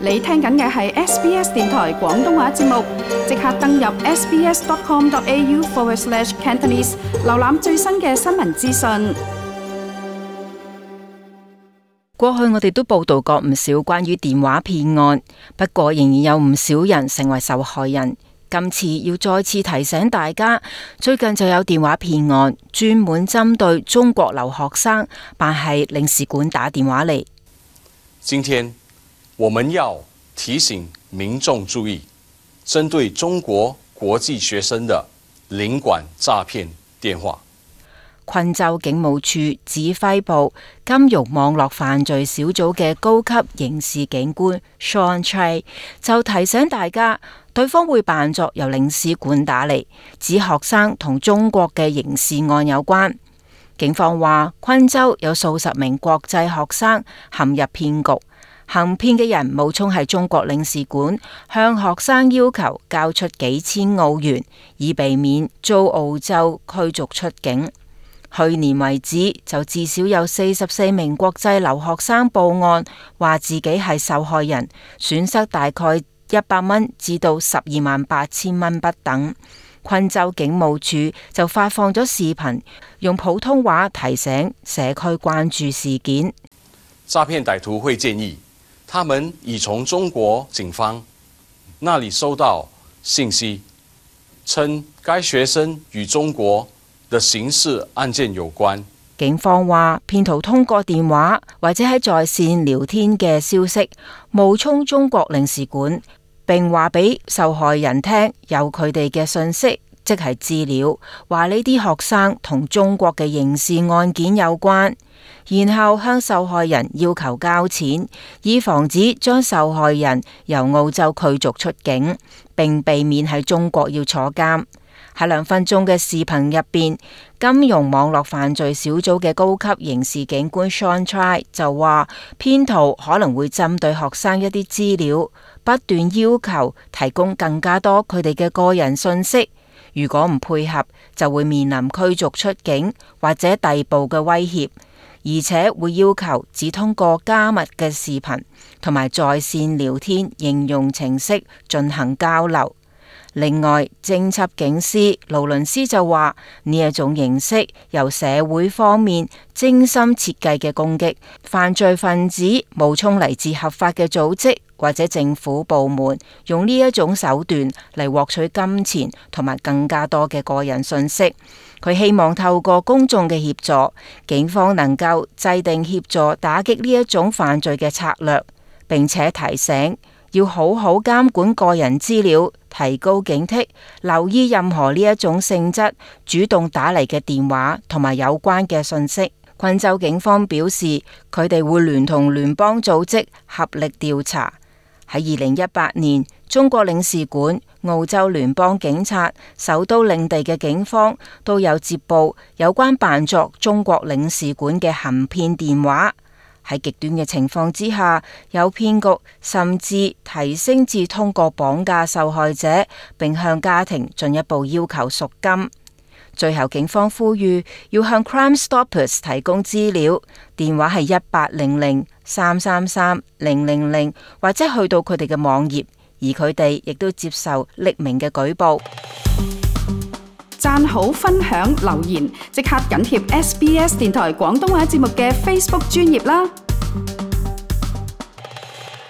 你聽緊嘅係 SBS 電台廣東話節目，即刻登入 sbs.com.au/Cantonese， 瀏覽最新嘅新聞資訊。 過去我哋都報道過唔少關於電話騙案，不過仍然有唔少人成為受害人。今次要再次提醒大家，最近就有電話騙案，專門針對中國留學生，扮係領事館打電話嚟。 今天我們要提醒民眾注意，針對中國國際學生的領館詐騙電話。 昆州警務處指揮部金融網絡犯罪小組嘅高級刑事警官 Sean Tray 就提醒大家，對方會扮作由領事館打嚟，指學生同中國嘅刑事案有關。警方話，昆州有數十名國際學生陷入騙局，行騙嘅人冒充係中國領事館，向學生要求交出幾千澳元，以避免遭澳洲驅逐出境。去年為止，就至少有44名國際留學生報案，話自己係受害人，損失大概100蚊至到128000蚊不等。昆州警務處就發放咗視頻，用普通話提醒社區關注事件。 詐騙歹徒會建議，他們已從中國警方那裡收到信息，稱該學生與中國的刑事案件有關。 警方話，騙徒通過電話或者喺在線聊天嘅消息，冒充中國領事館，並話俾受害人聽有佢哋嘅信息，即係資料，話呢啲學生同中國嘅刑事案件有關，然後向受害人要求交錢，以防止將受害人由澳洲驅逐出境，並避免喺中國要坐監。喺2分鐘嘅視頻入邊，金融網絡犯罪小組嘅高級刑事警官 Sean Tray 就話，騙徒可能會針對學生一啲資料，不斷要求提供更加多佢哋嘅個人信息，如果唔配合，就會面臨驅逐出境或者逮捕嘅威脅，而且會要求只通過加密嘅視頻同埋在線聊天應用程式進行交流。另外，偵緝警司勞倫斯就話，呢一種形式由社會方面精心設計嘅攻擊，犯罪分子冒充嚟自合法嘅組織或者政府部門，用呢一種手段嚟獲取金錢同埋更加多嘅個人信息。佢希望透過公眾嘅協助，警方能夠制定協助打擊呢一種犯罪嘅策略，並且提醒要好好監管個人資料，提高警惕，留意任何呢一種性質主動打嚟嘅電話同埋有關嘅信息。昆州警方表示，佢哋會聯同聯邦組織合力調查。喺2018年，中國領事館、澳洲聯邦警察、首都領地嘅警方都有接報有關扮作中國領事館嘅行騙電話。喺極端嘅情況之下，有騙局甚至提升至通過綁架受害者，並向家庭進一步要求贖金。最後警方呼籲要向 Crime Stoppers 提供資料，電話係1800-333-000，或者去到佢哋嘅網頁，而佢哋亦都接受匿名嘅舉報。 讚好、分享、留言，即刻緊貼 SBS 電台廣東話節目嘅 Facebook 專頁啦！